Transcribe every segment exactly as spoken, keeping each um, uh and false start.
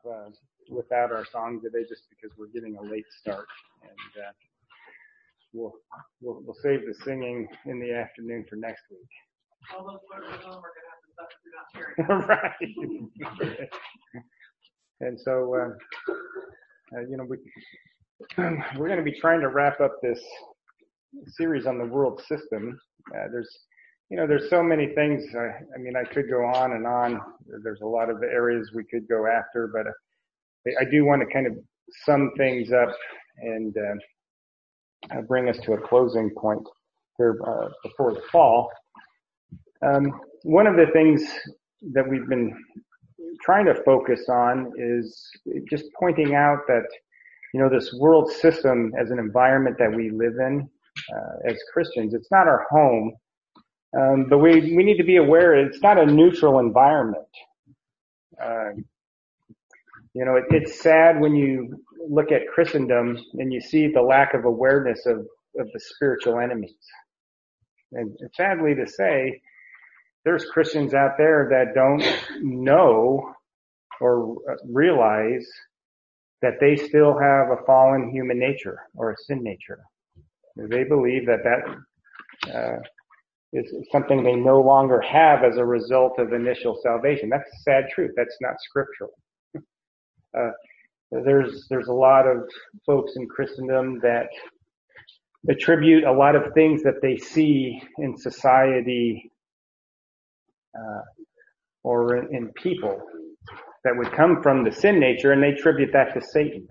uh, without our song today just because we're getting a late start. And uh, we'll, we'll we'll save the singing in the afternoon for next week. All those words at home are going to have to stop if you're not hearing. Right. And so, uh, uh, you know, we, we're going to be trying to wrap up this series on the world system. Uh, there's, you know, there's so many things. Uh, I mean, I could go on and on. There's a lot of areas we could go after, but uh, I do want to kind of sum things up and uh, uh, bring us to a closing point here uh, before the fall. Um, one of the things that we've been trying to focus on is just pointing out that, you know, this world system as an environment that we live in uh, as Christians, it's not our home, um, but we we need to be aware it's not a neutral environment. Uh, you know, it, it's sad when you look at Christendom and you see the lack of awareness of, of the spiritual enemies. And sadly to say, there's Christians out there that don't know or realize that they still have a fallen human nature or a sin nature. They believe that that uh, is something they no longer have as a result of initial salvation. That's a sad truth. That's not scriptural. Uh, there's there's a lot of folks in Christendom that attribute a lot of things that they see in society uh, or in, in people that would come from the sin nature, and they attribute that to Satan.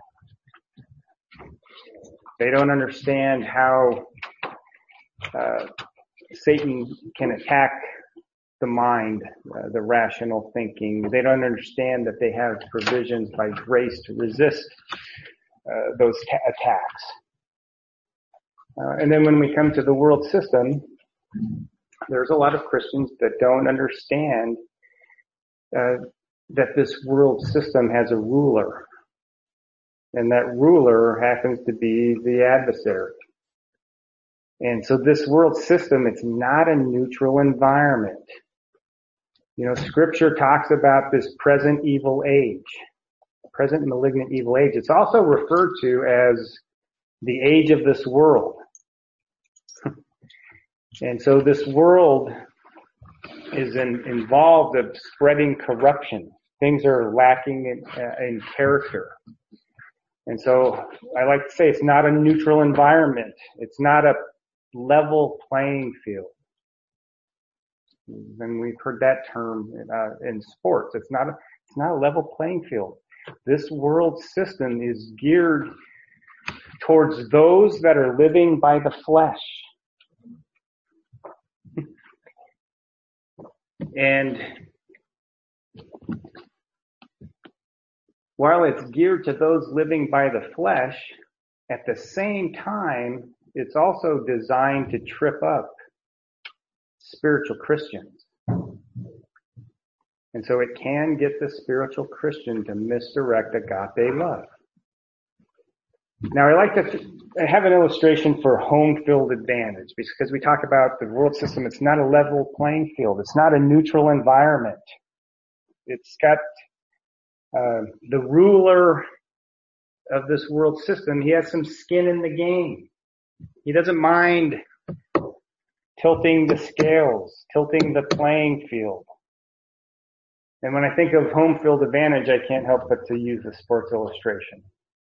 They don't understand how uh, Satan can attack the mind, uh, the rational thinking. They don't understand that they have provisions by grace to resist uh, those ta- attacks. Uh, and then when we come to the world system, there's a lot of Christians that don't understand uh, that this world system has a ruler. And that ruler happens to be the adversary. And so this world system, it's not a neutral environment. You know, scripture talks about this present evil age, present malignant evil age. It's also referred to as the age of this world. And so this world is in, involved of spreading corruption. Things are lacking in, uh, in character. And so I like to say it's not a neutral environment. It's not a level playing field. And we've heard that term uh, in sports. It's not a, it's not a level playing field. This world system is geared towards those that are living by the flesh. And while it's geared to those living by the flesh, at the same time, it's also designed to trip up spiritual Christians. And so it can get the spiritual Christian to misdirect agape love. Now, I like to I have an illustration for home field advantage because we talk about the world system. It's not a level playing field. It's not a neutral environment. It's got uh, the ruler of this world system. He has some skin in the game. He doesn't mind tilting the scales, tilting the playing field. And when I think of home field advantage, I can't help but to use a Sports Illustration.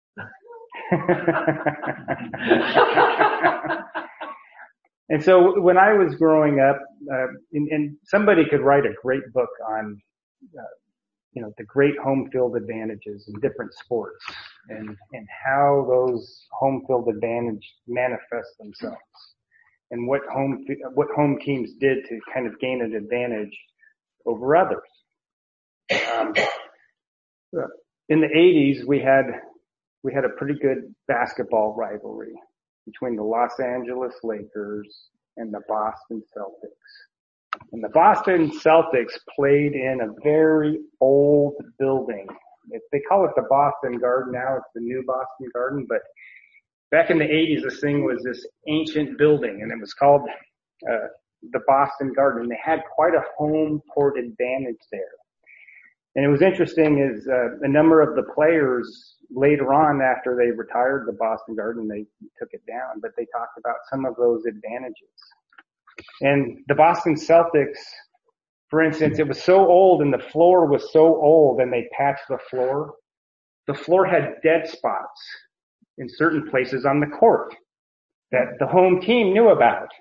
And so when I was growing up, uh, and, and somebody could write a great book on, uh, you know, the great home field advantages in different sports and, and how those home field advantage manifest themselves and what home, what home teams did to kind of gain an advantage over others. Um, in the eighties, we had, we had a pretty good basketball rivalry between the Los Angeles Lakers and the Boston Celtics. And the Boston Celtics played in a very old building. It, they call it the Boston Garden now. It's the new Boston Garden. But back in the eighties, this thing was this ancient building, and it was called uh, the Boston Garden. And they had quite a home court advantage there. And it was interesting is uh, a number of the players later on after they retired the Boston Garden, they took it down, but they talked about some of those advantages. And the Boston Celtics, for instance, it was so old and the floor was so old and they patched the floor. The floor had dead spots in certain places on the court that the home team knew about.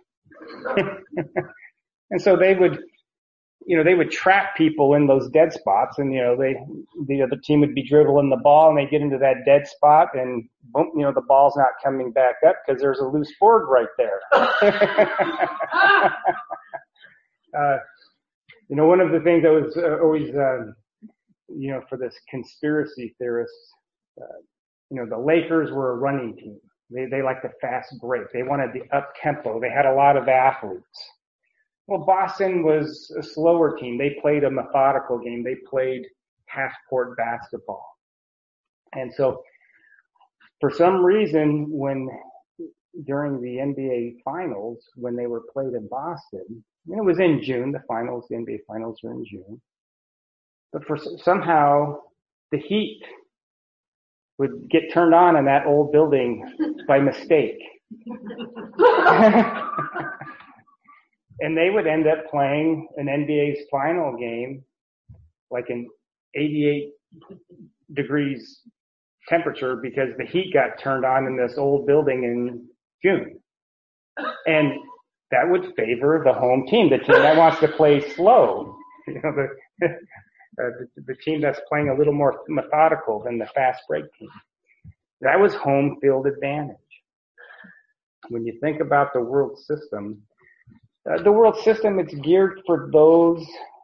And so they would, you know, they would trap people in those dead spots, and, you know, they, the other team would be dribbling the ball and they get into that dead spot and boom, you know, the ball's not coming back up because there's a loose board right there. uh, you know, one of the things that was uh, always, um, you know, for this conspiracy theorists, uh, you know, the Lakers were a running team. They, they liked the fast break. They wanted the up tempo. They had a lot of athletes. Well, Boston was a slower team. They played a methodical game. They played half-court basketball. And so, for some reason, when during the N B A Finals, when they were played in Boston, and it was in June, the finals, the N B A Finals were in June, but for somehow the heat would get turned on in that old building by mistake. And they would end up playing an N B A's final game like in eighty-eight degrees temperature because the heat got turned on in this old building in June. And that would favor the home team, the team that wants to play slow. You know, the, uh, the, the team that's playing a little more methodical than the fast break team. That was home field advantage. When you think about the world system, Uh, the world system, it's geared for those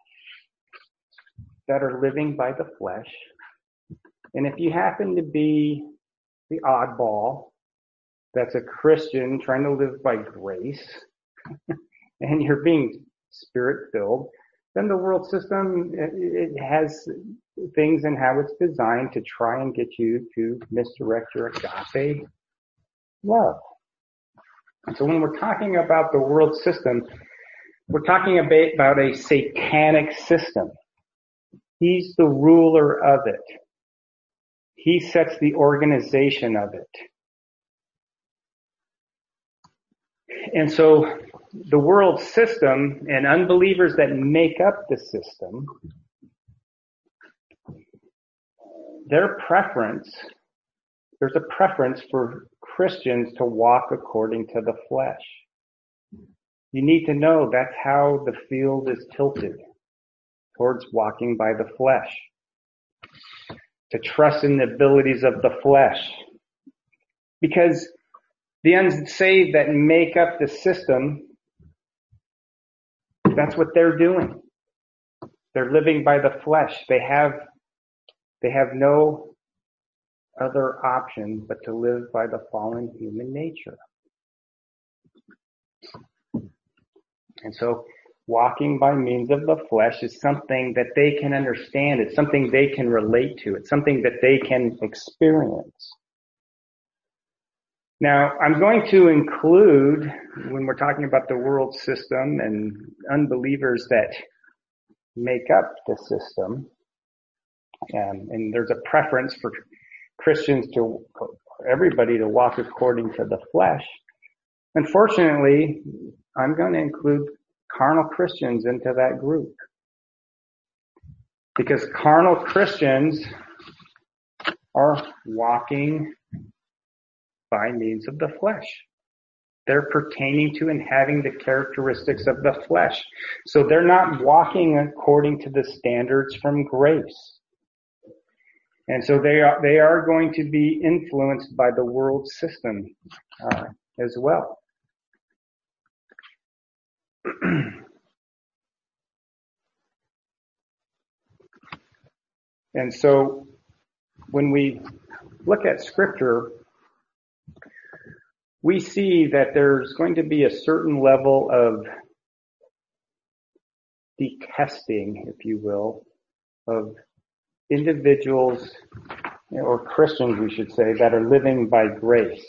that are living by the flesh. And if you happen to be the oddball that's a Christian trying to live by grace, and you're being spirit-filled, then the world system, it, it has things in how it's designed to try and get you to misdirect your agape love. And so when we're talking about the world system, we're talking about a satanic system. He's the ruler of it. He sets the organization of it. And so the world system and unbelievers that make up the system, their preference, there's a preference for Christians to walk according to the flesh. You need to know that's how the field is tilted towards walking by the flesh. To trust in the abilities of the flesh. Because the unsaved that make up the system, that's what they're doing. They're living by the flesh. They have, they have no other option but to live by the fallen human nature. And so walking by means of the flesh is something that they can understand. It's something they can relate to. It's something that they can experience. Now, I'm going to include, when we're talking about the world system and unbelievers that make up the system, um, and there's a preference for Christians to, everybody to walk according to the flesh. Unfortunately, I'm going to include carnal Christians into that group. Because carnal Christians are walking by means of the flesh. They're pertaining to and having the characteristics of the flesh. So they're not walking according to the standards from grace. And so they are, they are going to be influenced by the world system uh, as well. And so when we look at Scripture, we see that there's going to be a certain level of detesting, if you will, of individuals, or Christians, we should say, that are living by grace.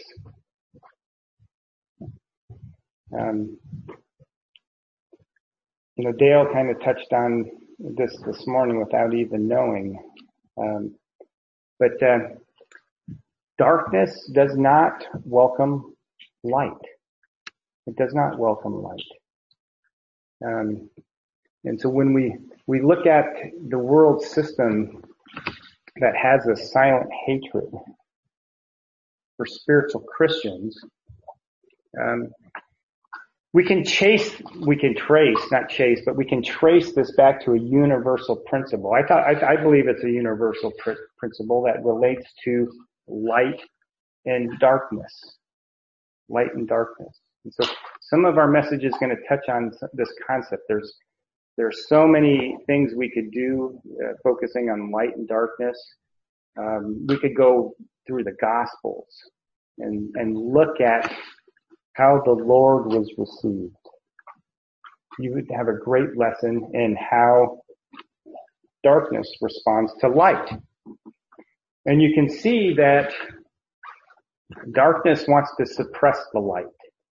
Um, you know, Dale kind of touched on this this morning without even knowing. Um, but uh, darkness does not welcome light. It does not welcome light. Um, and so when we, we look at the world system that has a silent hatred for spiritual Christians, um, we can chase, we can trace, not chase, but we can trace this back to a universal principle. I thought, I, I believe it's a universal pr- principle that relates to light and darkness. Light and darkness. And so some of our message is going to touch on this concept. There's, there's so many things we could do, uh, focusing on light and darkness. Um, we could go through the Gospels and, and look at how the Lord was received. You would have a great lesson in how darkness responds to light. And you can see that darkness wants to suppress the light.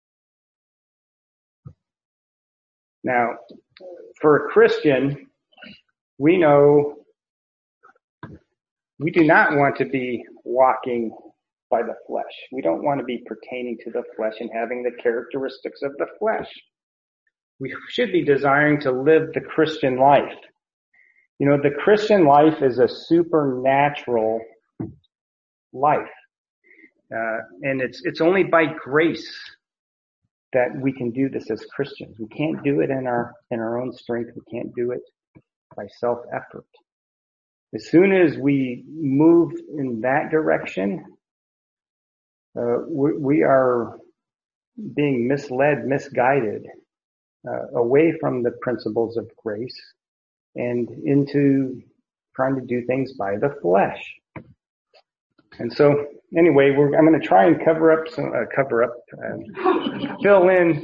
Now, for a Christian, we know we do not want to be walking by the flesh. We don't want to be pertaining to the flesh and having the characteristics of the flesh. We should be desiring to live the Christian life. You know, the Christian life is a supernatural life. Uh, and it's, it's only by grace that we can do this as Christians. We can't do it in our, in our own strength. We can't do it by self-effort. As soon as we move in that direction, uh, we, we are being misled, misguided, uh, away from the principles of grace and into trying to do things by the flesh. And so, anyway, we're, I'm going to try and cover up some, uh, cover up, uh, fill in.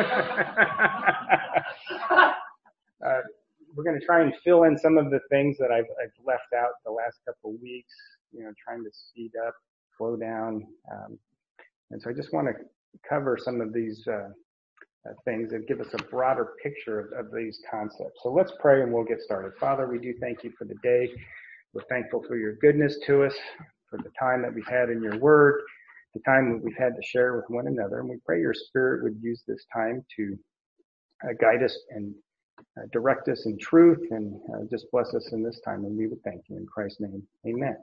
uh, we're going to try and fill in some of the things that I've, I've left out the last couple of weeks. You know, trying to speed up, slow down, um, and so I just want to cover some of these uh, uh, things and give us a broader picture of, of these concepts. So let's pray and we'll get started. Father, we do thank you for the day. We're thankful for your goodness to us, for the time that we've had in your word, the time that we've had to share with one another. And we pray your Spirit would use this time to uh, guide us and uh, direct us in truth and uh, just bless us in this time. And we would thank you in Christ's name. Amen.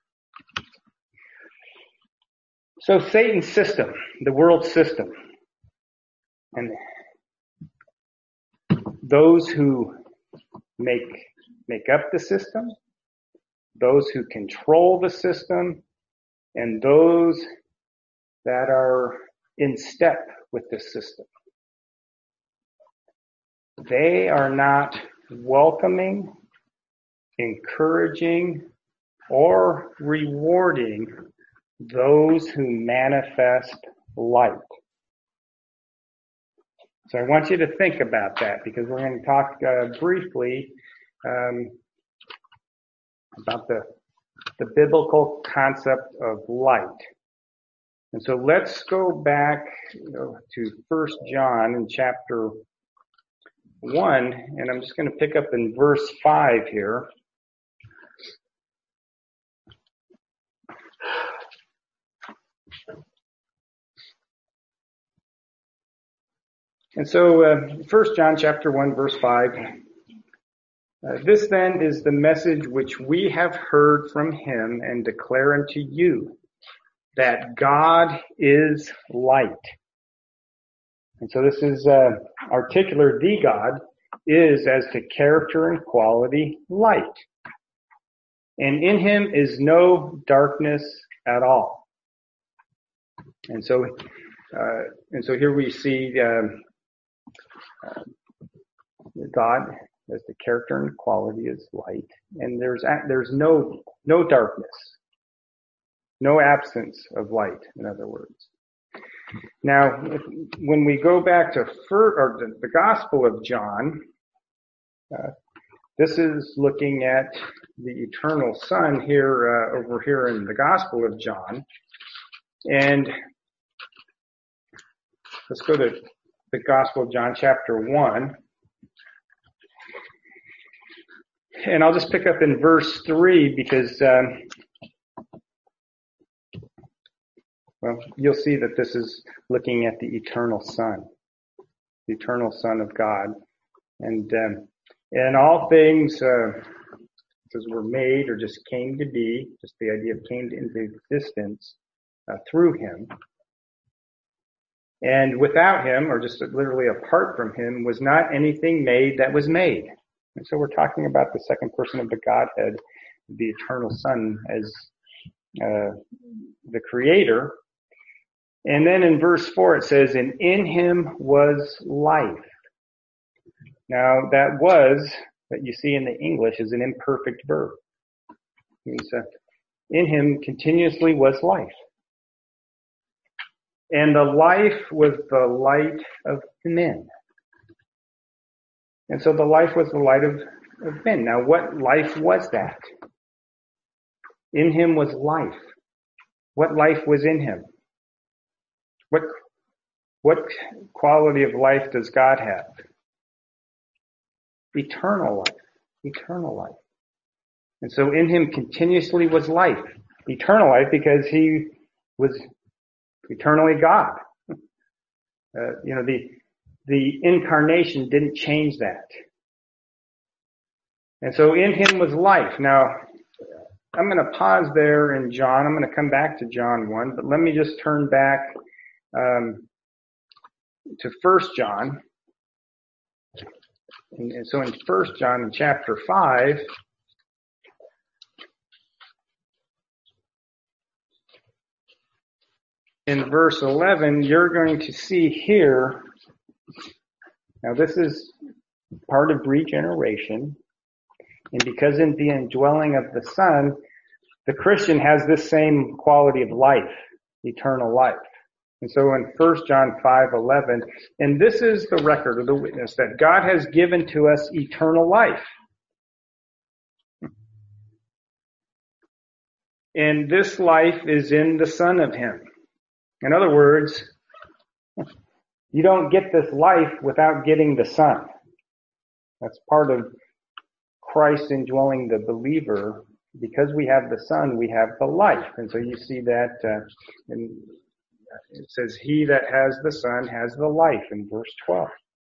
So Satan's system, the world system, and those who make make up the system, those who control the system, and those that are in step with the system. They are not welcoming, encouraging, or rewarding those who manifest light. So I want you to think about that because we're going to talk uh, briefly um, about the the biblical concept of light. And so let's go back you know, to First John in chapter one, and I'm just going to pick up in verse five here. And so uh, First John chapter one, verse five. Uh, this then is the message which we have heard from him and declare unto you, that God is light. And so this is uh, articular, the God is as to character and quality light. And in him is no darkness at all. And so, uh, and so here we see um, uh, God as the character and quality is light, and there's there's no no darkness, no absence of light. In other words, now when we go back to fir- or the, the Gospel of John, uh, this is looking at the eternal Son here uh, over here in the Gospel of John, and let's go to the Gospel of John, chapter one. And I'll just pick up in verse three because, um, well, you'll see that this is looking at the eternal Son, the eternal Son of God. And um, and all things, uh, says were made or just came to be, just the idea of came into existence uh, through him. And without him, or just literally apart from him, was not anything made that was made. And so we're talking about the second person of the Godhead, the eternal Son, as uh, the Creator. And then in verse four it says, and in him was life. Now that was, that you see in the English, is an imperfect verb. It means, uh, in him continuously was life. And the life was the light of men. And so the life was the light of, of men. Now what life was that? In him was life. What life was in him? What, what quality of life does God have? Eternal life. Eternal life. And so in him continuously was life. Eternal life because he was eternally God. Uh, you know, the the incarnation didn't change that. And so in him was life. Now, I'm going to pause there in John. I'm going to come back to John one, but let me just turn back um, to First John. And, and so in First John, in chapter five, in verse eleven, you're going to see here, now this is part of regeneration, and because in the indwelling of the Son, the Christian has this same quality of life, eternal life. And so in First John five eleven, and this is the record of the witness, that God has given to us eternal life. And this life is in the Son of him. In other words, you don't get this life without getting the Son. That's part of Christ indwelling the believer. Because we have the Son, we have the life. And so you see that uh, in, it says, he that has the Son has the life in verse twelve.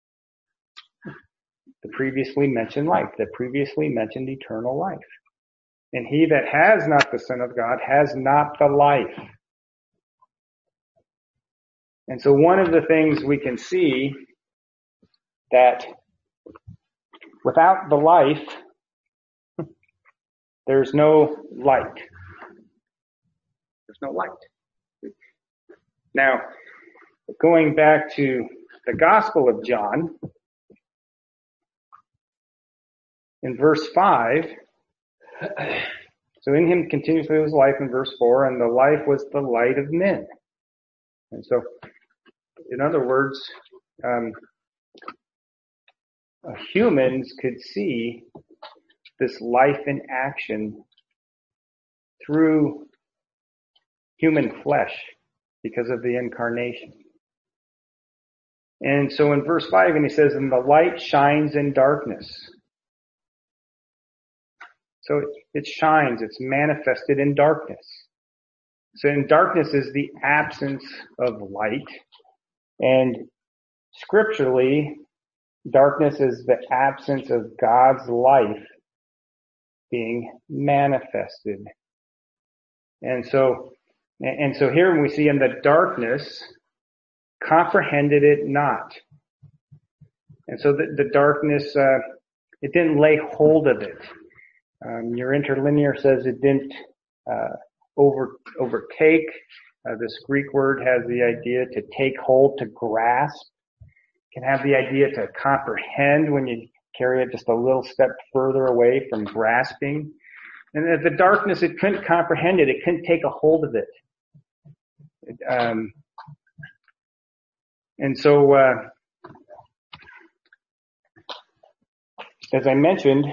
The previously mentioned life, the previously mentioned eternal life. And he that has not the Son of God has not the life. And so one of the things we can see that without the life, there's no light. There's no light. Now, going back to the Gospel of John, in verse five, so in him continuously was life in verse four, and the life was the light of men. And so, in other words, um, humans could see this life in action through human flesh because of the incarnation. And so in verse five, and he says, and the light shines in darkness. So it shines, it's manifested in darkness. So in darkness is the absence of light. And scripturally, darkness is the absence of God's life being manifested. And so, and so here we see in the darkness, comprehended it not. And so the, the darkness, uh, it didn't lay hold of it. Um, your interlinear says it didn't uh, over overtake. Uh, this Greek word has the idea to take hold, to grasp. It can have the idea to comprehend when you carry it just a little step further away from grasping. And the darkness, it couldn't comprehend it. It couldn't take a hold of it. it um, and so, uh, as I mentioned,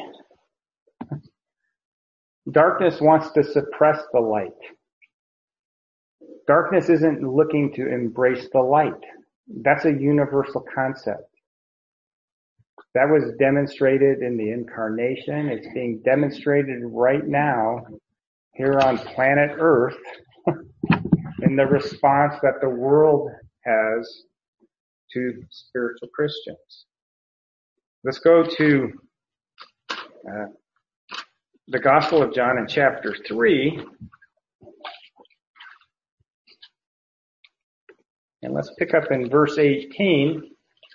darkness wants to suppress the light. Darkness isn't looking to embrace the light. That's a universal concept. That was demonstrated in the incarnation. It's being demonstrated right now here on planet Earth in the response that the world has to spiritual Christians. Let's go to uh, the Gospel of John in chapter three. And let's pick up in verse eighteen.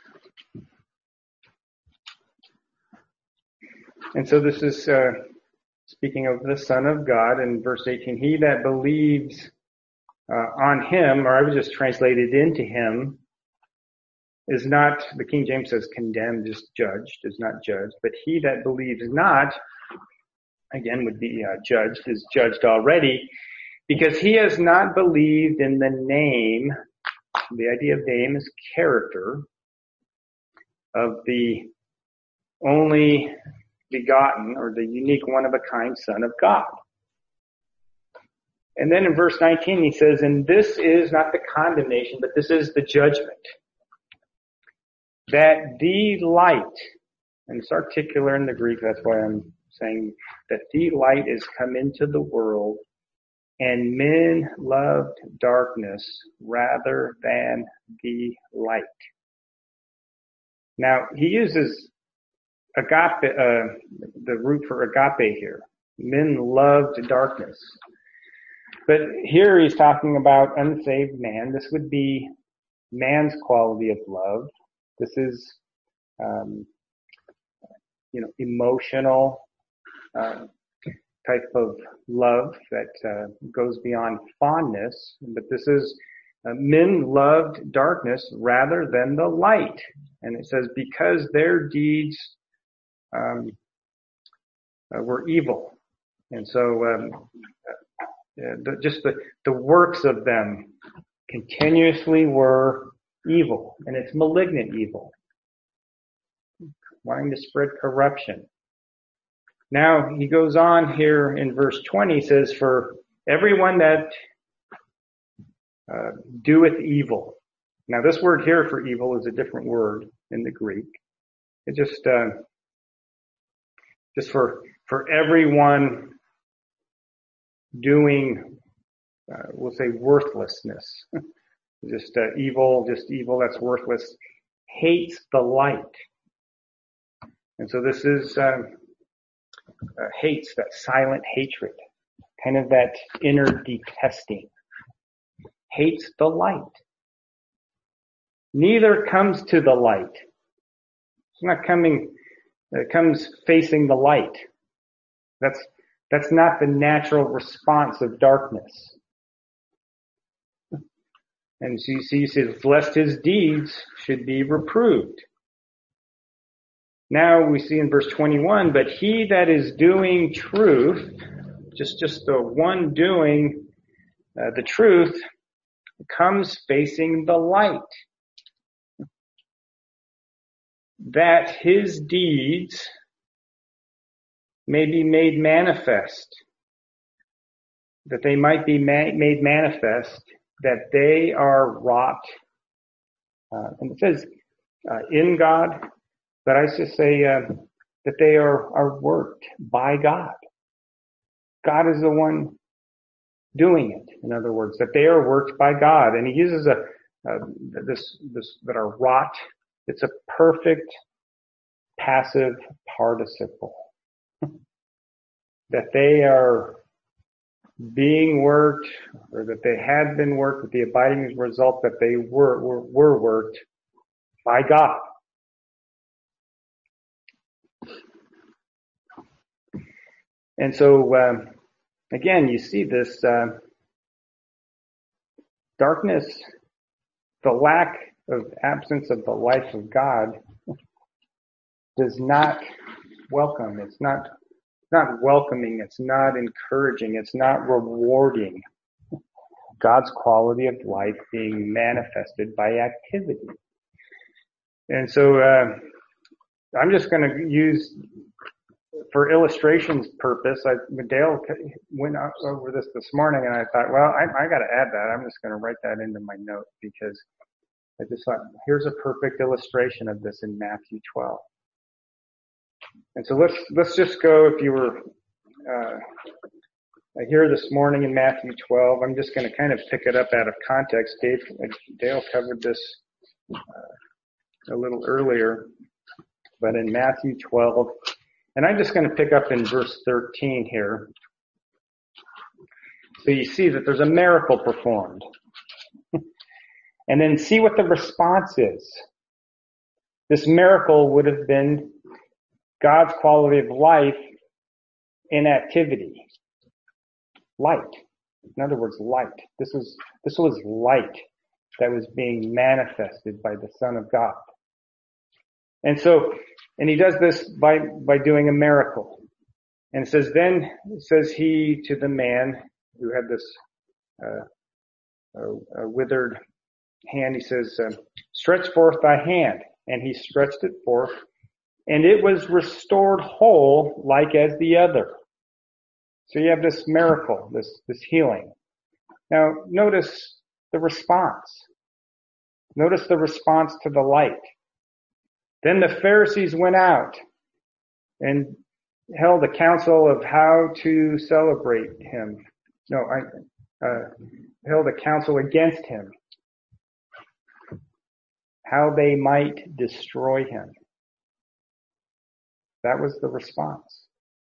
And so this is uh, speaking of the Son of God in verse eighteen. He that believes uh, on him, or I would just translate it into him, is not, the King James says condemned, is judged, is not judged. But he that believes not, again, would be uh, judged, is judged already, because he has not believed in the name. The idea of name is character of the only begotten, or the unique one of a kind Son of God. And then in verse nineteen he says, and this is not the condemnation, but this is the judgment. That the light, and it's articular in the Greek, that's why I'm saying that the light is come into the world, and men loved darkness rather than the light. Now, he uses agape, uh, the root for agape here. Men loved darkness. But here he's talking about unsaved man. This would be man's quality of love. This is, um, you know, emotional, uh, type of love that uh, goes beyond fondness. But this is, uh, men loved darkness rather than the light. And it says, because their deeds um, uh, were evil. And so um, uh, the, just the, the works of them continuously were evil. And it's malignant evil, wanting to spread corruption. Now, he goes on here in verse twenty, says, for everyone that uh, doeth evil. Now, this word here for evil is a different word in the Greek. It just, uh, just for, for everyone doing, uh, we'll say worthlessness. just uh, evil, just evil that's worthless, hates the light. And so this is, uh, Uh, hates, that silent hatred, kind of that inner detesting. Hates the light. Neither comes to the light. It's not coming, it comes facing the light. That's, that's not the natural response of darkness. And so you see, he says, lest his deeds should be reproved. Now we see in verse twenty-one, but he that is doing truth, just, just the one doing uh, the truth, comes facing the light, that his deeds may be made manifest, that they might be ma- made manifest, that they are wrought, uh, and it says, uh, in God, but I should say uh, that they are, are worked by God. God is the one doing it. In other words, that they are worked by God. And he uses a, a this this that are wrought. It's a perfect passive participle. That they are being worked, or that they had been worked, with the abiding result that they were were, were worked by God. And so, um, again, you see this uh, darkness, the lack of absence of the life of God does not welcome. It's not, not welcoming. It's not encouraging. It's not rewarding God's quality of life being manifested by activity. And so, uh, I'm just going to use, for illustration's purpose, I, Dale went over this this morning, and I thought, well, I, I got to add that. I'm just going to write that into my note, because I just thought, here's a perfect illustration of this in Matthew twelve. And so let's let's just go, if you were uh, here this morning in Matthew twelve, I'm just going to kind of pick it up out of context. Dave, Dale covered this uh, a little earlier, but in Matthew twelve, and I'm just going to pick up in verse thirteen here. So you see that there's a miracle performed. And then see what the response is. This miracle would have been God's quality of life in activity. Light. In other words, light. This was, this was light that was being manifested by the Son of God. And so, and he does this by, by doing a miracle. And it says, then says he to the man who had this, uh, uh, uh withered hand, he says, uh, stretch forth thy hand. And he stretched it forth, and it was restored whole like as the other. So you have this miracle, this, this healing. Now, notice the response. Notice the response to the light. Then the Pharisees went out and held a council of how to celebrate him. No, I, uh, held a council against him. How they might destroy him. That was the response.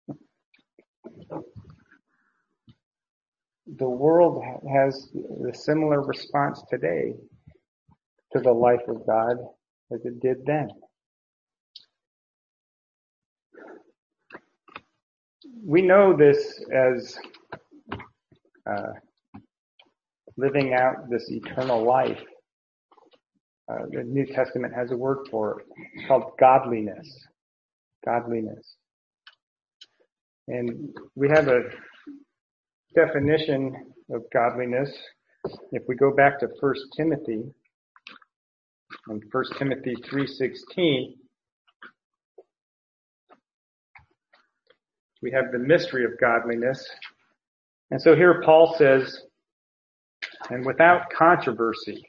The world has a similar response today to the life of God as it did then. We know this as uh, living out this eternal life. Uh, the New Testament has a word for it. It's called godliness. Godliness. And we have a definition of godliness. If we go back to First Timothy, in First Timothy three sixteen, we have the mystery of godliness. And so here Paul says, and without controversy,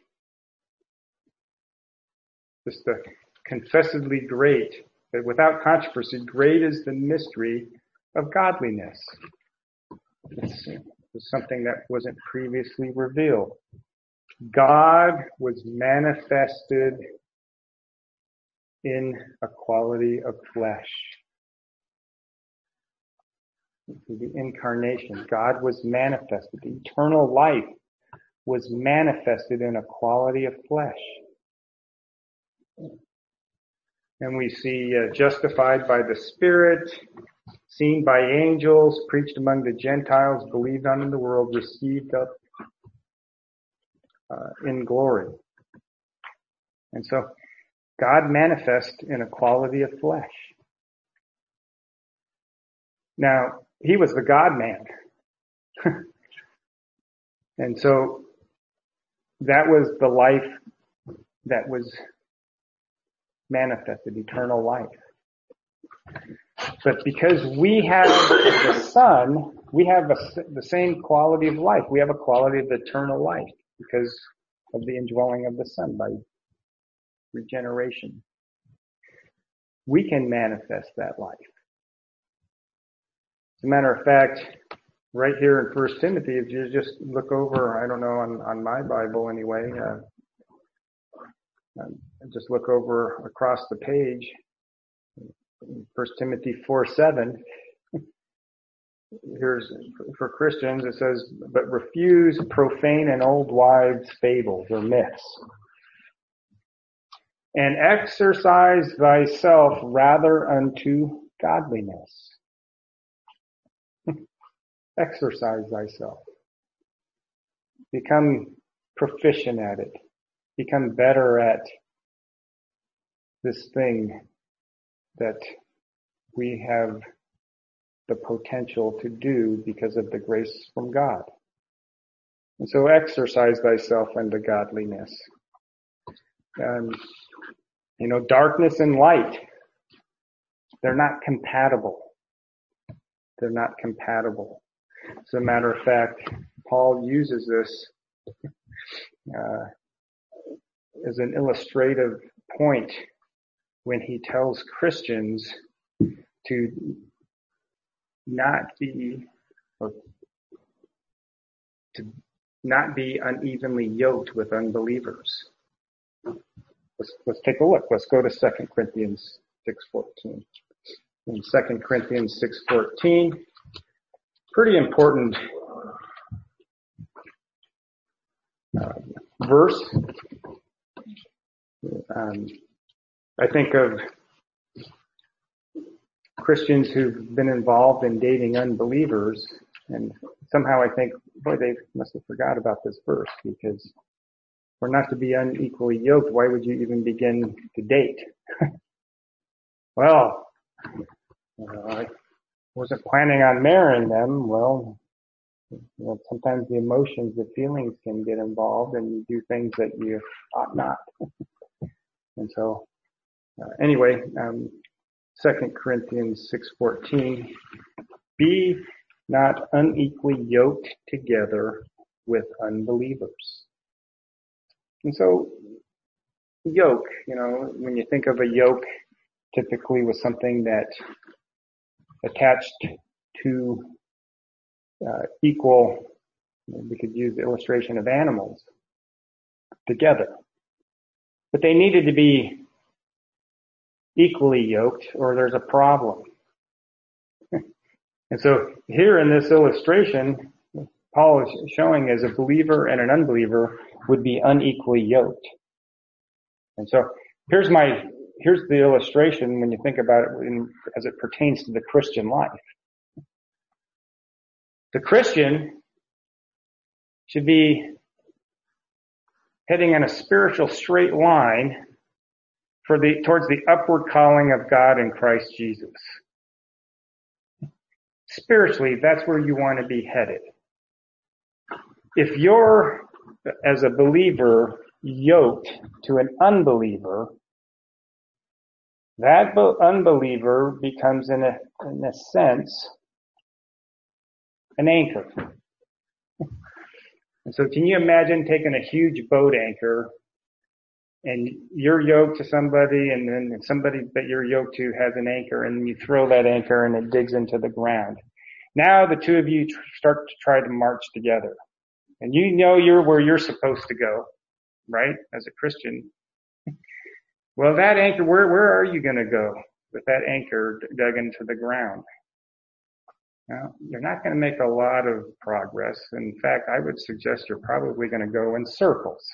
just the confessedly great, that without controversy, great is the mystery of godliness. It's, it's something that wasn't previously revealed. God was manifested in a quality of flesh. The incarnation, God was manifested. The eternal life was manifested in a quality of flesh. And we see uh, justified by the Spirit, seen by angels, preached among the Gentiles, believed on in the world, received up uh, in glory. And so God manifest in a quality of flesh. Now, he was the God-man. And so that was the life that was manifested, eternal life. But because we have the Son, we have a, the same quality of life. We have a quality of eternal life because of the indwelling of the Son by regeneration. We can manifest that life. As a matter of fact, right here in First Timothy, if you just look over, I don't know, on, on my Bible anyway, uh, just look over across the page, First Timothy four seven. Here's, for Christians, it says, but refuse profane and old wives' fables or myths, and exercise thyself rather unto godliness. Exercise thyself. Become proficient at it. Become better at this thing that we have the potential to do because of the grace from God. And so exercise thyself unto godliness. Um, you know, darkness and light, they're not compatible. They're not compatible. As a matter of fact, Paul uses this uh, as an illustrative point when he tells Christians to not be, or to not be unevenly yoked with unbelievers. Let's, let's take a look. Let's go to Second Corinthians six fourteen. In Second Corinthians six fourteen, pretty important uh, verse. Um, I think of Christians who've been involved in dating unbelievers, and somehow I think, boy, they must have forgot about this verse, because we're not to be unequally yoked. Why would you even begin to date? Well, you know, I wasn't planning on marrying them. Well, you know, sometimes the emotions, the feelings can get involved, and you do things that you ought not. And so, uh, anyway, um, Second Corinthians six fourteen, be not unequally yoked together with unbelievers. And so, yoke, you know, when you think of a yoke, typically was something that attached to uh, equal, we could use the illustration of animals together. But they needed to be equally yoked, or there's a problem. And so here in this illustration, Paul is showing as a believer and an unbeliever would be unequally yoked. And so here's my, here's the illustration when you think about it in, as it pertains to the Christian life. The Christian should be heading in a spiritual straight line for the, towards the upward calling of God in Christ Jesus. Spiritually, that's where you want to be headed. If you're, as a believer, yoked to an unbeliever, that unbeliever becomes, in a, in a sense, an anchor. And so can you imagine taking a huge boat anchor, and you're yoked to somebody, and then somebody that you're yoked to has an anchor, and you throw that anchor and it digs into the ground. Now the two of you tr- start to try to march together. And you know you're where you're supposed to go, right? As a Christian. Well, that anchor, where, where are you going to go with that anchor dug into the ground? Now, you're not going to make a lot of progress. In fact, I would suggest you're probably going to go in circles.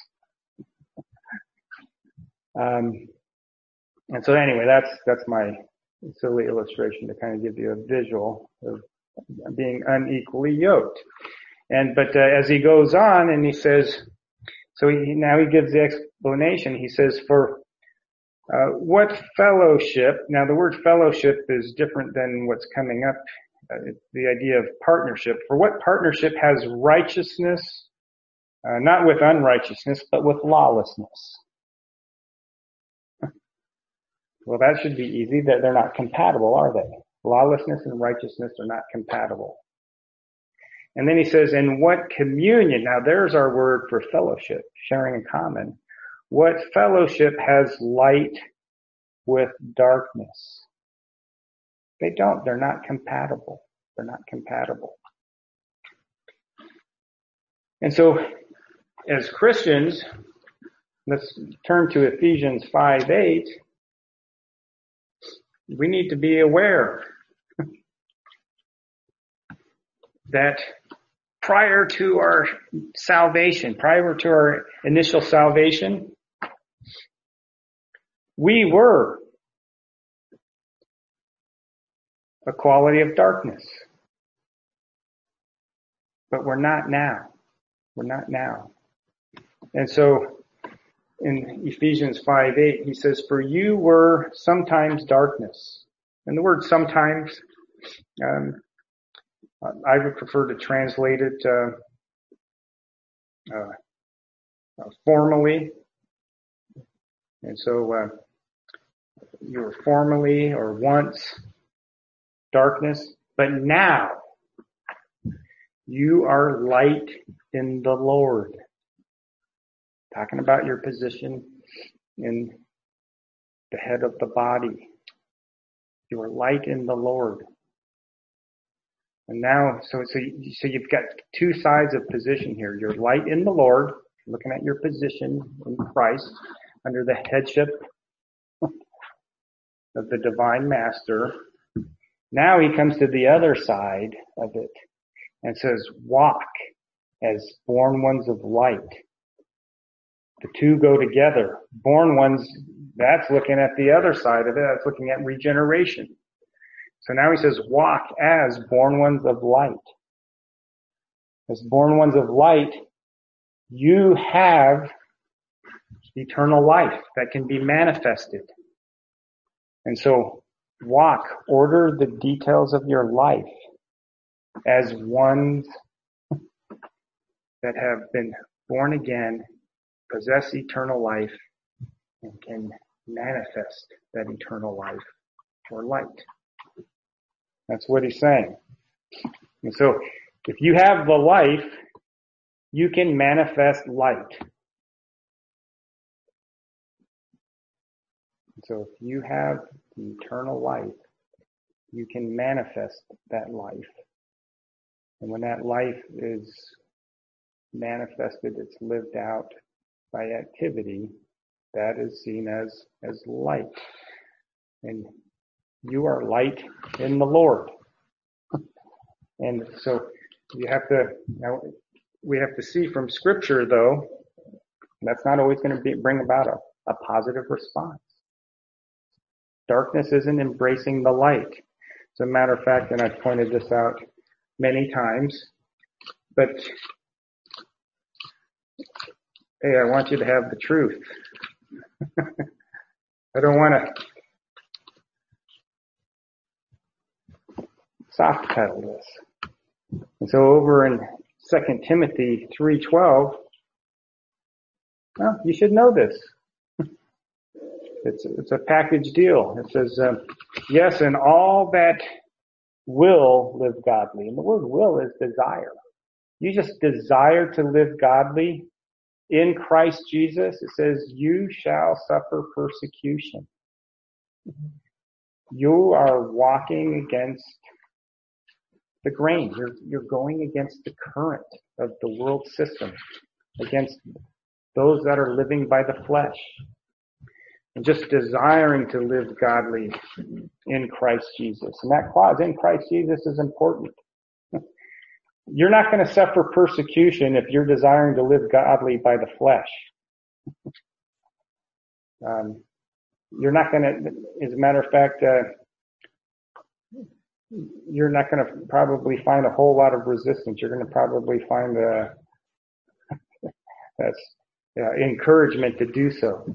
Um, and so anyway, that's, that's my silly illustration to kind of give you a visual of being unequally yoked. And, but, uh, as he goes on and he says, so he, now he gives the explanation. He says, for, uh, what fellowship, now the word fellowship is different than what's coming up, uh, the idea of partnership. For what partnership has righteousness, uh, not with unrighteousness, but with lawlessness? Well, that should be easy. That they're not compatible, are they? Lawlessness and righteousness are not compatible. And then he says, in what communion, now there's our word for fellowship, sharing in common. What fellowship has light with darkness? They don't. They're not compatible. They're not compatible. And so, as Christians, let's turn to Ephesians five eight. We need to be aware that prior to our salvation, prior to our initial salvation, we were a quality of darkness. But we're not now. We're not now. And so in Ephesians five eight, he says, for you were sometimes darkness. And the word sometimes, um, I would prefer to translate it uh, uh, uh, formally. And so uh, you were formerly or once darkness, but now you are light in the Lord. Talking about your position in the head of the body. You are light in the Lord. And now, so so you, so you've got two sides of position here. You're light in the Lord, looking at your position in Christ under the headship of the divine master. Now he comes to the other side of it and says, walk as born ones of light. The two go together. Born ones, that's looking at the other side of it. That's looking at regeneration. So now he says, walk as born ones of light. As born ones of light, you have eternal life that can be manifested. And so walk, order the details of your life as ones that have been born again, possess eternal life, and can manifest that eternal life or light. That's what he's saying. And so if you have the life, you can manifest light. So if you have the eternal life, you can manifest that life. And when that life is manifested, it's lived out by activity, that is seen as, as light. And you are light in the Lord. And so you have to, now we have to see from Scripture, though, that's not always going to be, bring about a, a positive response. Darkness isn't embracing the light. As a matter of fact, and I've pointed this out many times, but hey, I want you to have the truth. I don't want to soft pedal this. And so over in Second Timothy three twelve, well, you should know this. It's it's a package deal. It says, um, yes, and all that will live godly. And the word will is desire. You just desire to live godly in Christ Jesus. It says, you shall suffer persecution. You are walking against the grain. You're, you're going against the current of the world system, against those that are living by the flesh. And just desiring to live godly in Christ Jesus. And that clause, in Christ Jesus, is important. You're not going to suffer persecution if you're desiring to live godly by the flesh. Um, you're not going to, as a matter of fact, uh, you're not going to probably find a whole lot of resistance. You're going to probably find a, that's, uh, encouragement to do so.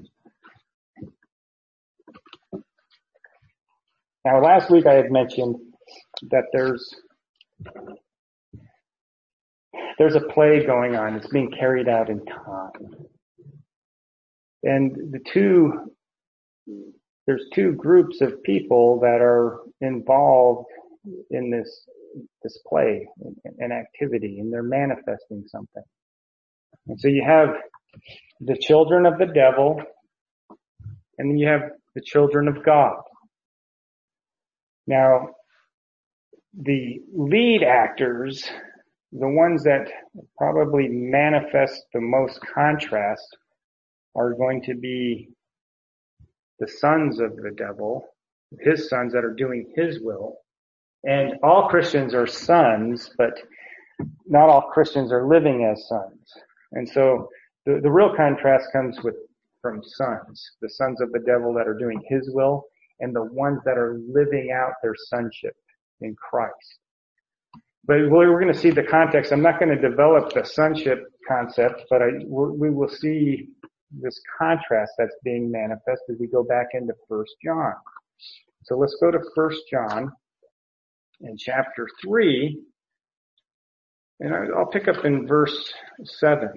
Now, last week I had mentioned that there's there's a play going on. It's being carried out in time. And the two, there's two groups of people that are involved in this, this play and activity, and they're manifesting something. And so you have the children of the devil, and then you have the children of God. Now, the lead actors, the ones that probably manifest the most contrast, are going to be the sons of the devil, his sons that are doing his will. And all Christians are sons, but not all Christians are living as sons. And so the, the real contrast comes with from sons, the sons of the devil that are doing his will, and the ones that are living out their sonship in Christ. But we're going to see the context. I'm not going to develop the sonship concept, but I, we will see this contrast that's being manifest as we go back into First John. So let's go to First John in chapter three, and I'll pick up in verse seven.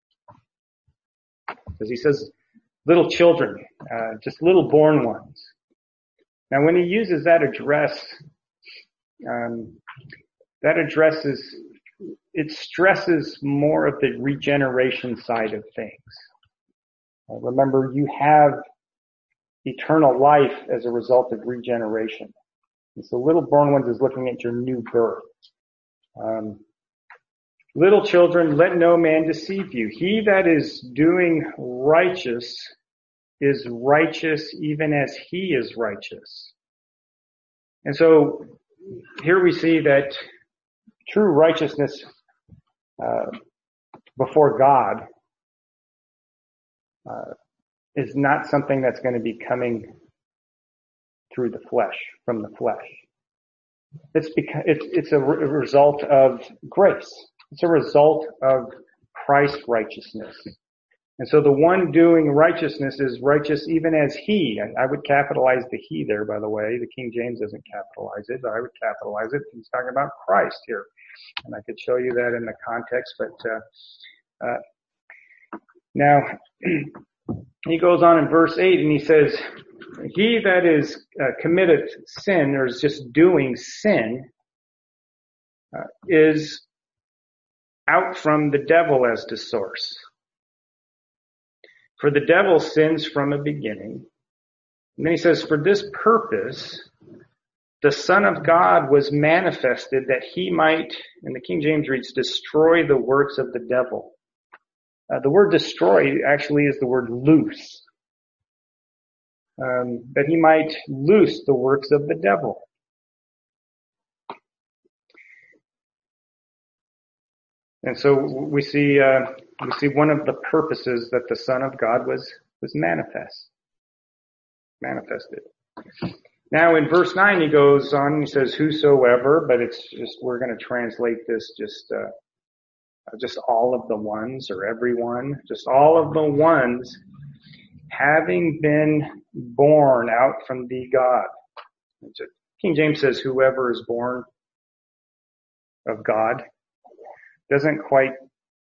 As he says, little children, uh, just little born ones. Now, when he uses that address, um, that addresses, it stresses more of the regeneration side of things. Uh, remember, you have eternal life as a result of regeneration. And so little born ones is looking at your new birth. Um, little children, let no man deceive you. He that is doing righteous is righteous even as he is righteous. And so here we see that true righteousness uh, before God uh, is not something that's going to be coming through the flesh, from the flesh. It's because it's it's a re- result of grace. It's a result of Christ's righteousness. And so the one doing righteousness is righteous even as he. I would capitalize the he there, by the way. The King James doesn't capitalize it, but I would capitalize it. He's talking about Christ here. And I could show you that in the context, but uh, uh, now he goes on in verse eight and he says, he that is uh, committed sin or is just doing sin uh, is out from the devil as to source. For the devil sins from a beginning. And then he says, for this purpose, the Son of God was manifested that he might, and the King James reads, destroy the works of the devil. Uh, the word destroy actually is the word loose. Um, that he might loose the works of the devil. And so we see, uh, we see one of the purposes that the Son of God was, was manifest, manifested. Now in verse nine he goes on, he says, whosoever, but it's just, we're going to translate this just, uh, just all of the ones or everyone, just all of the ones having been born out from the God. King James says whoever is born of God. Doesn't quite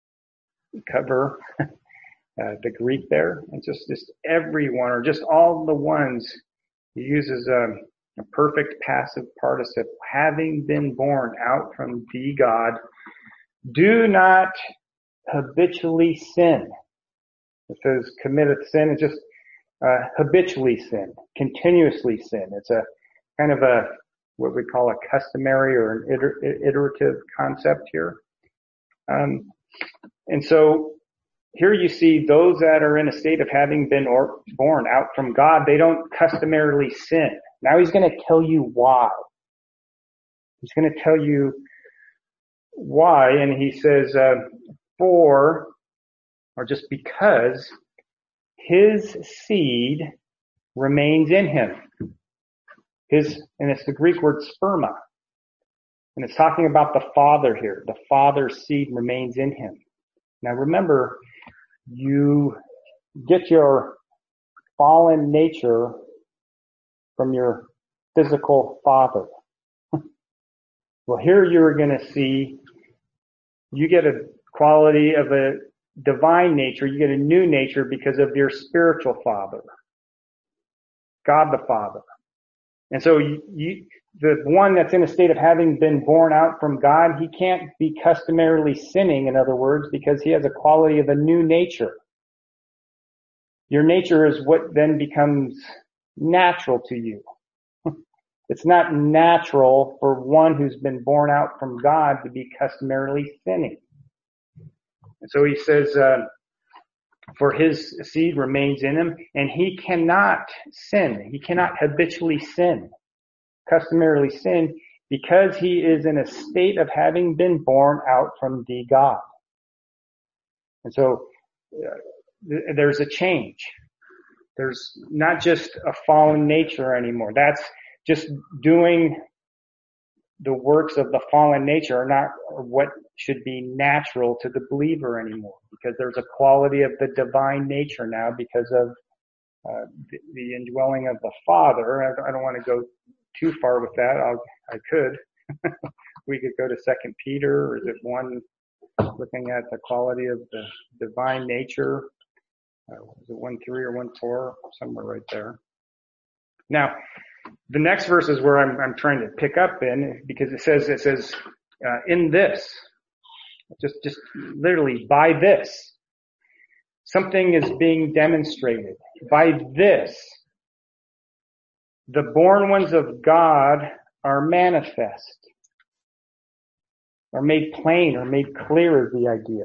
cover uh, the Greek there. It's just, just everyone or just all the ones. He uses a, a perfect passive participle, having been born out from the God. Do not habitually sin. It says committeth sin. It's just uh, habitually sin, continuously sin. It's a kind of a what we call a customary or an iter- iterative concept here. Um, and so here you see those that are in a state of having been or born out from God, they don't customarily sin. Now he's going to tell you why. He's going to tell you why, and he says, uh, for, or just because, his seed remains in him. His, and it's the Greek word sperma. And it's talking about the Father here. The Father's seed remains in him. Now remember, you get your fallen nature from your physical father. Well, here you're going to see, you get a quality of a divine nature. You get a new nature because of your spiritual father, God the Father. And so you, you the one that's in a state of having been born out from God, he can't be customarily sinning, in other words, because he has a quality of a new nature. Your nature is what then becomes natural to you. It's not natural for one who's been born out from God to be customarily sinning. And so he says, uh, for his seed remains in him, and he cannot sin. He cannot habitually sin. Customarily sin, because he is in a state of having been born out from the God. And so uh, th- there's a change. There's not just a fallen nature anymore. That's just doing the works of the fallen nature are not what should be natural to the believer anymore, because there's a quality of the divine nature now because of uh, the, the indwelling of the Father. I, I don't want to go too far with that. I'll, I could. We could go to Second Peter, or is it one looking at the quality of the divine nature? Uh, is it one three or one four? Somewhere right there. Now, the next verse is where I'm, I'm trying to pick up in, because it says it says uh, in this, just just literally by this, something is being demonstrated. By this, the born ones of God are manifest, or made plain, or made clear is the idea.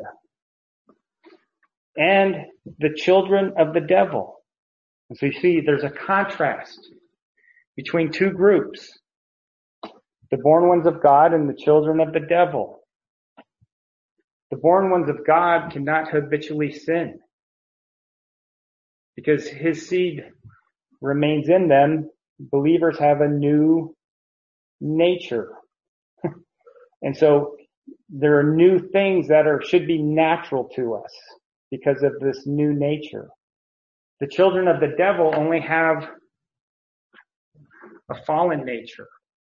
And the children of the devil. And so you see, there's a contrast between two groups. The born ones of God and the children of the devil. The born ones of God cannot habitually sin because his seed remains in them. Believers have a new nature. And so there are new things that are should be natural to us because of this new nature. The children of the devil only have a fallen nature.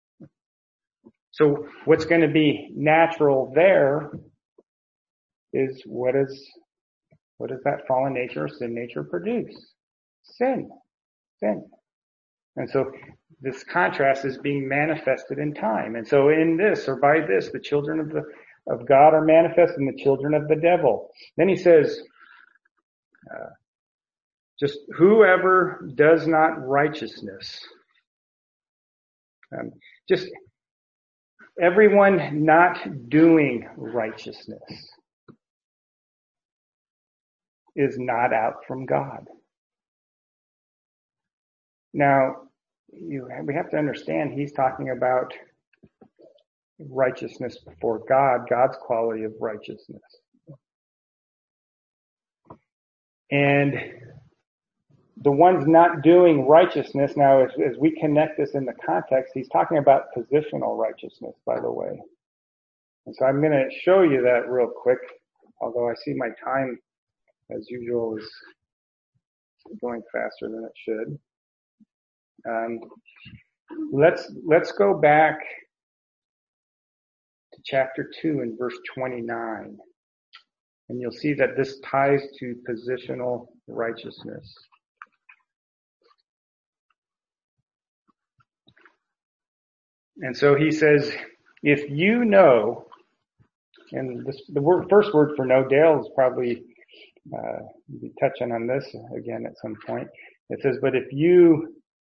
So what's going to be natural there is what is what does that fallen nature or sin nature produce? Sin. Sin. And so this contrast is being manifested in time. And so in this, or by this, the children of the of God are manifest and the children of the devil. Then he says, uh, just whoever does not righteousness. Um, just everyone not doing righteousness is not out from God. Now, you, we have to understand he's talking about righteousness before God, God's quality of righteousness. And the ones not doing righteousness, now as, as we connect this in the context, he's talking about positional righteousness, by the way. And so I'm going to show you that real quick, although I see my time, as usual, is going faster than it should. Um, let's let's go back to chapter two and verse twenty-nine, and you'll see that this ties to positional righteousness. And so he says, if you know, and this, the word, first word for know, Dale is probably uh, be touching on this again at some point. It says, but if you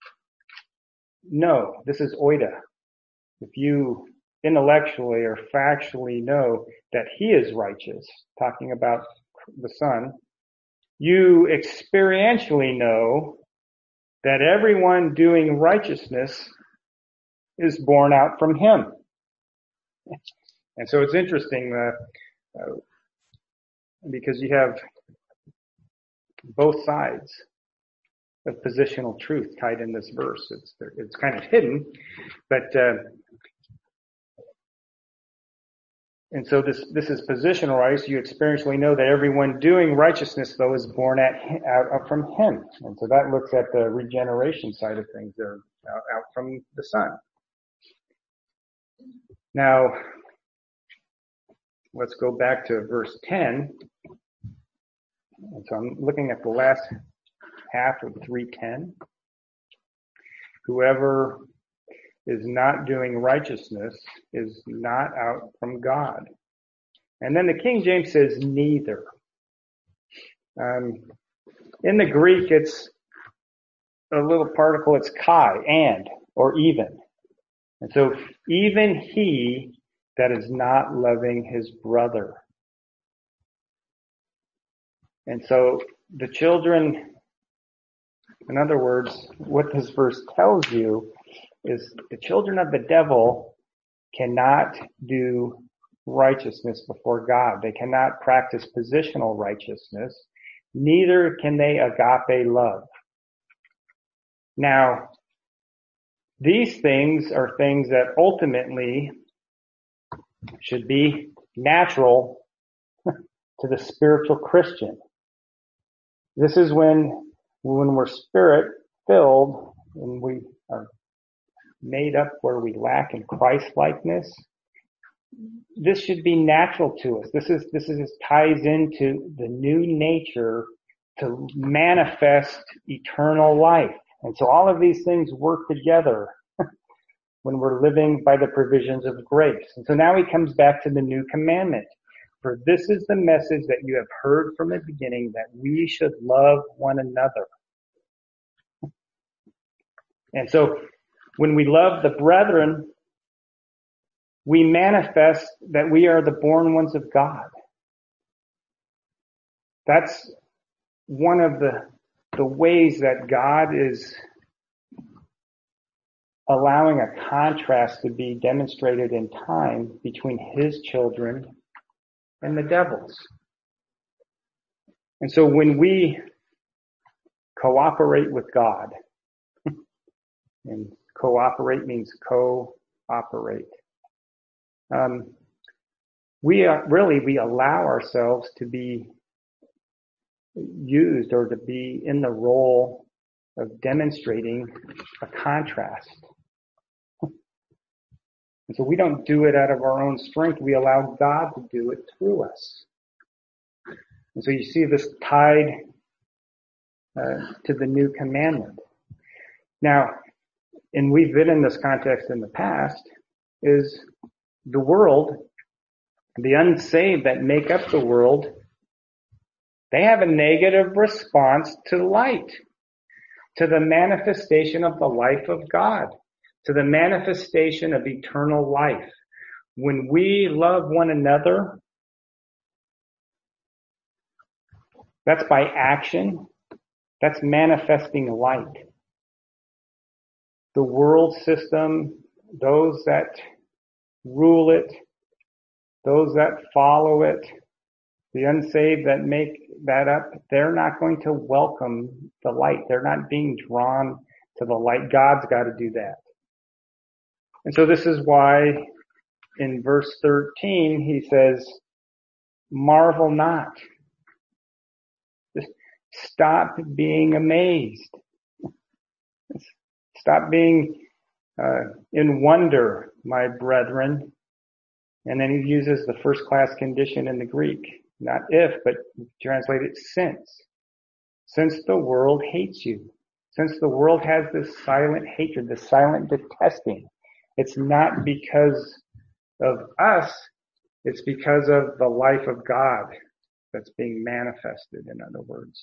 know, this is oida, if you intellectually or factually know that he is righteous, talking about the Son, you experientially know that everyone doing righteousness is born out from him. And so it's interesting uh, uh, because you have both sides of positional truth tied in this verse. It's it's kind of hidden, but uh, and so this this is positional, right? So you experientially know that everyone doing righteousness, though, is born at out, out from him, and so that looks at the regeneration side of things. They're out, out from the Son. Now, let's go back to verse ten. And so I'm looking at the last half of three ten. Whoever is not doing righteousness is not out from God. And then the King James says neither. Um, in the Greek, it's a little particle, it's kai, and, or even. And so even he that is not loving his brother. And so the children, in other words, what this verse tells you is the children of the devil cannot do righteousness before God. They cannot practice positional righteousness. Neither can they agape love. Now, these things are things that ultimately should be natural to the spiritual Christian. This is when, when we're spirit filled and we are made up where we lack in Christ likeness. This should be natural to us. This is, this is, ties into the new nature to manifest eternal life. And so all of these things work together when we're living by the provisions of grace. And so now he comes back to the new commandment. For this is the message that you have heard from the beginning, that we should love one another. And so When we love the brethren, we manifest that we are the born ones of God. That's one of the, the ways that God is allowing a contrast to be demonstrated in time between his children and the devil's. And so when we cooperate with God, and cooperate means cooperate, um, we are really, we allow ourselves to be used or to be in the role of demonstrating a contrast. And so we don't do it out of our own strength. We allow God to do it through us. And so you see this tied uh, to the new commandment. Now, and we've been in this context in the past, is the world, the unsaved that make up the world, they have a negative response to light, to the manifestation of the life of God, to the manifestation of eternal life. When we love one another, that's by action. That's manifesting light. The world system, those that rule it, those that follow it, the unsaved that make that up, they're not going to welcome the light. They're not being drawn to the light. God's got to do that. And so this is why in verse thirteen he says, marvel not. Just stop being amazed. Stop being uh, in wonder, my brethren. And then he uses the first class condition in the Greek. Not if, but translate it since. Since the world hates you. Since the world has this silent hatred, this silent detesting. It's not because of us. It's because of the life of God that's being manifested, in other words.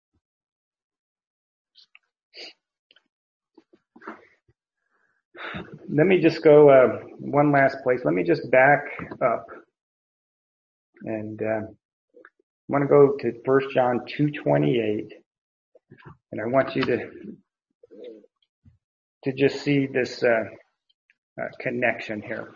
Let me just go uh, one last place. Let me just back up. And uh, I want to go to First John two twenty-eight. And I want you to to just see this uh, uh, connection here.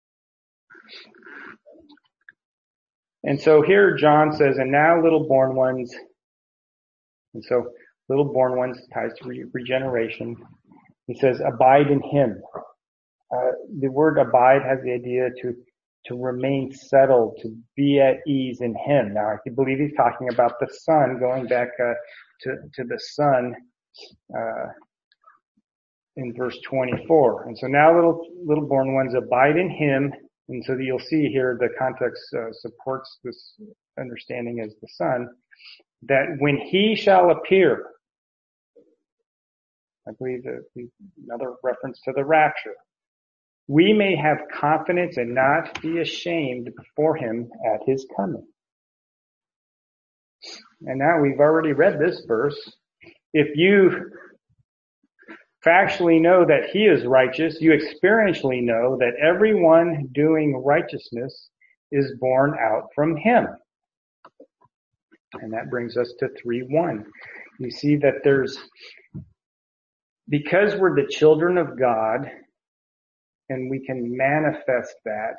And so here John says, and now little born ones, and so little born ones ties to re- regeneration. He says, abide in him. Uh, the word abide has the idea to to remain settled, to be at ease in him. Now, I believe he's talking about the Son, going back uh, to, to the Son uh, in verse twenty-four. And so now little little born ones abide in him. And so you'll see here the context uh, supports this understanding as the Son, that when he shall appear, I believe that another reference to the rapture, we may have confidence and not be ashamed before him at his coming. And now we've already read this verse. If you factually know that he is righteous, you experientially know that everyone doing righteousness is born out from him. And that brings us to three one. You see that there's, because we're the children of God, and we can manifest that,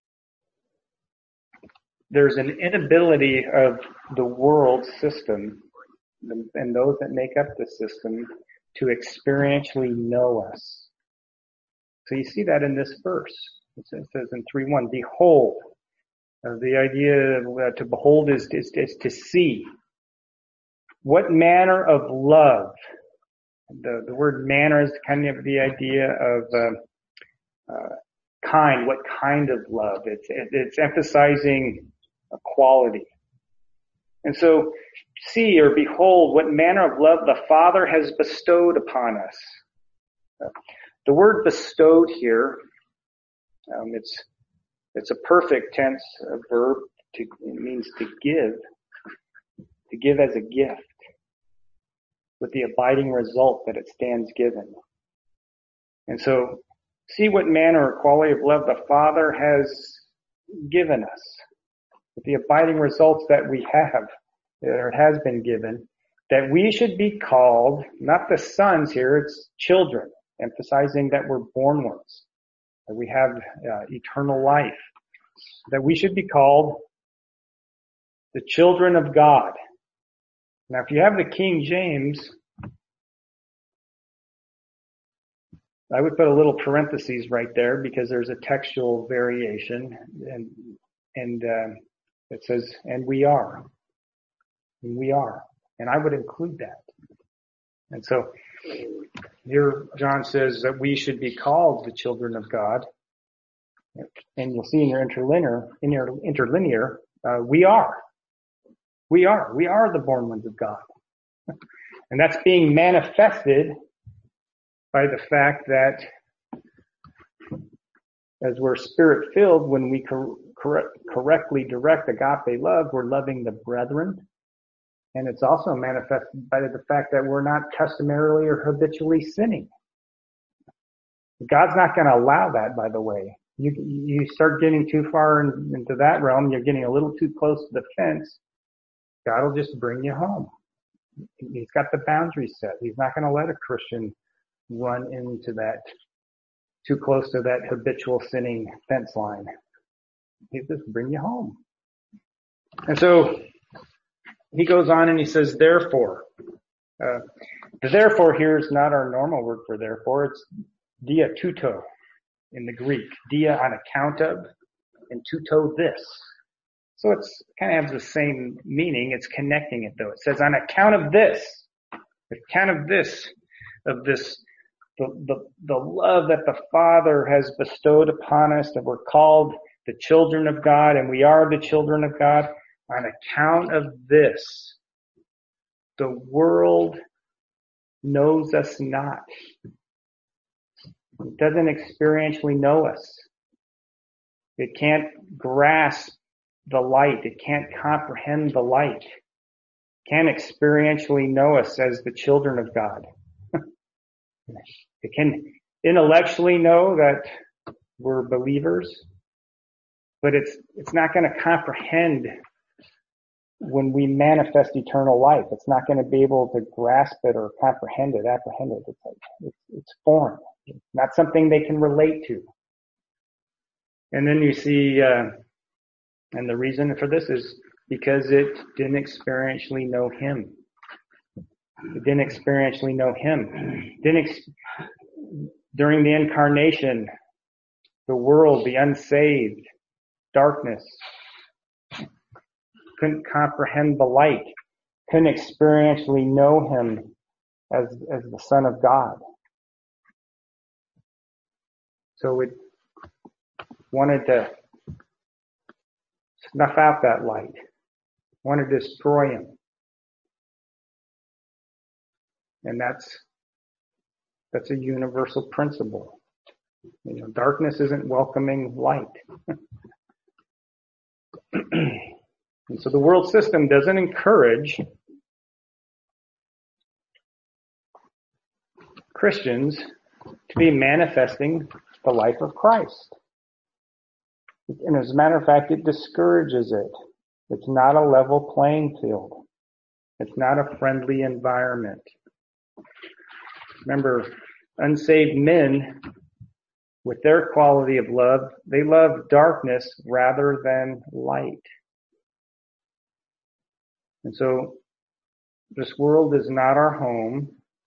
there's an inability of the world system and those that make up the system to experientially know us. So you see that in this verse. It says in three one, behold. Uh, the idea of, uh, to behold is, is, is to see. What manner of love? The, the word manner is kind of the idea of uh, uh, kind. What kind of love? It's, it, it's emphasizing a quality. And so, see or behold what manner of love the Father has bestowed upon us. Uh, the word bestowed here, um, it's it's a perfect tense a verb. To, it means to give, to give as a gift, with the abiding result that it stands given. And so, see what manner or quality of love the Father has given us. With the abiding results that we have, or has been given, that we should be called, not the sons here, it's children, emphasizing that we're born ones, that we have uh, eternal life, that we should be called the children of God. Now, if you have the King James, I would put a little parentheses right there because there's a textual variation, and and uh, it says, and we are. And we are. And I would include that. And so here John says that we should be called the children of God. And you'll see in your interlinear, in your interlinear, uh, we are. We are. We are the born ones of God. And that's being manifested by the fact that as we're spirit-filled, when we cor- correct, correctly direct agape love, we're loving the brethren. And it's also manifested by the fact that we're not customarily or habitually sinning. God's not going to allow that, by the way. You you start getting too far in, into that realm, you're getting a little too close to the fence, God will just bring you home. He's got the boundaries set. He's not going to let a Christian run into that, too close to that habitual sinning fence line. He'll just bring you home. And so he goes on and he says, therefore. Uh, the therefore here is not our normal word for therefore. It's dia tuto in the Greek. Dia on account of, and tuto this. So it's kind of has the same meaning. It's connecting it though. It says on account of this, account of this, of this, the, the, the love that the Father has bestowed upon us, that we're called the children of God, and we are the children of God. On account of this, the world knows us not. It doesn't experientially know us. It can't grasp the light. It can't comprehend the light. It can't experientially know us as the children of God. It can intellectually know that we're believers, but it's it's not going to comprehend when we manifest eternal life. It's not going to be able to grasp it or comprehend it, apprehend it. It's, like, it's, it's foreign. It's not something they can relate to. And then you see, uh, and the reason for this is because it didn't experientially know Him. It didn't experientially know Him. Didn't ex- during the incarnation, the world, the unsaved, darkness, couldn't comprehend the light, couldn't experientially know Him as as the Son of God. So it wanted to snuff out that light, wanted to destroy Him. And that's that's a universal principle. You know, darkness isn't welcoming light. And so the world system doesn't encourage Christians to be manifesting the life of Christ. And as a matter of fact, it discourages it. It's not a level playing field. It's not a friendly environment. Remember, unsaved men, with their quality of love, they love darkness rather than light. And so, this world is not our home.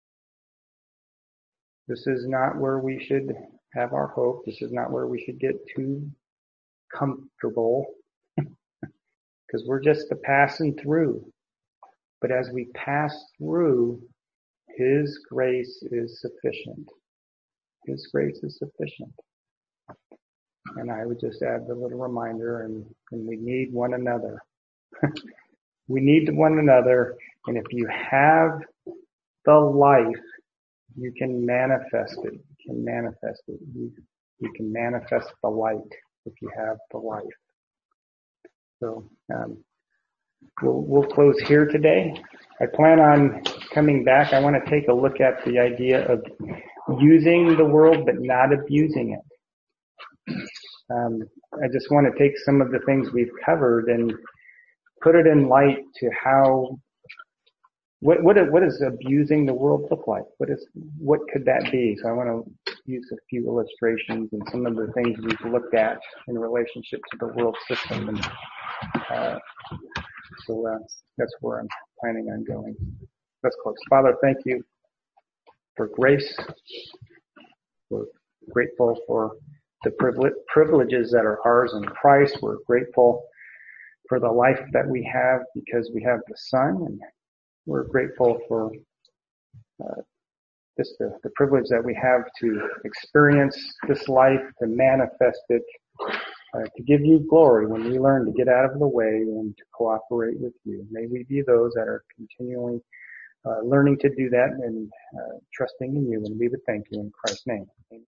This is not where we should have our hope. This is not where we should get too comfortable, because we're just a passing through. But as we pass through, His grace is sufficient. His grace is sufficient. And I would just add the little reminder, and, and we need one another. We need one another, and if you have the life, you can manifest it. You can manifest it. You, you can manifest the light if you have the life. So um, we'll, we'll close here today. I plan on coming back. I want to take a look at the idea of using the world but not abusing it. Um, I just want to take some of the things we've covered and put it in light to how, what, what, what does abusing the world look like? What is, what could that be? So I want to use a few illustrations and some of the things we've looked at in relationship to the world system. And, uh, so, uh, that's where I'm planning on going. Let's close. Father, thank you for grace. We're grateful for the privileges that are ours in Christ. We're grateful for the life that we have because we have the Son, and we're grateful for uh, just the, the privilege that we have to experience this life, to manifest it, uh, to give you glory when we learn to get out of the way and to cooperate with you. May we be those that are continually uh, learning to do that and uh, trusting in you, and we would thank you in Christ's name. Amen.